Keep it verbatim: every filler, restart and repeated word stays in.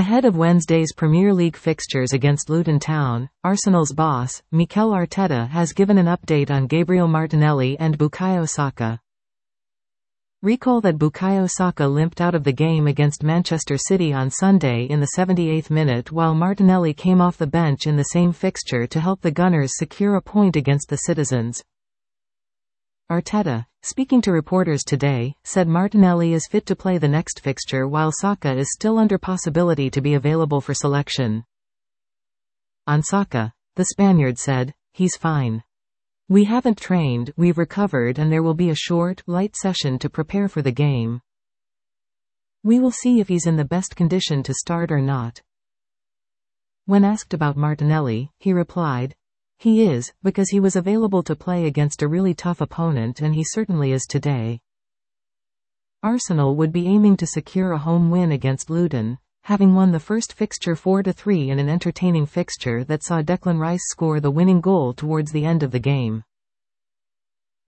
Ahead of Wednesday's Premier League fixtures against Luton Town, Arsenal's boss, Mikel Arteta has given an update on Gabriel Martinelli and Bukayo Saka. Recall that Bukayo Saka limped out of the game against Manchester City on Sunday in the seventy-eighth minute, while Martinelli came off the bench in the same fixture to help the Gunners secure a point against the Citizens. Arteta, speaking to reporters today, said Martinelli is fit to play the next fixture while Saka is still under possibility to be available for selection. On Saka, the Spaniard said, "He's fine. We haven't trained, we've recovered, and there will be a short, light session to prepare for the game. We will see if he's in the best condition to start or not." When asked about Martinelli, he replied, "He is, because he was available to play against a really tough opponent, and he certainly is today." Arsenal would be aiming to secure a home win against Luton, having won the first fixture four to three in an entertaining fixture that saw Declan Rice score the winning goal towards the end of the game.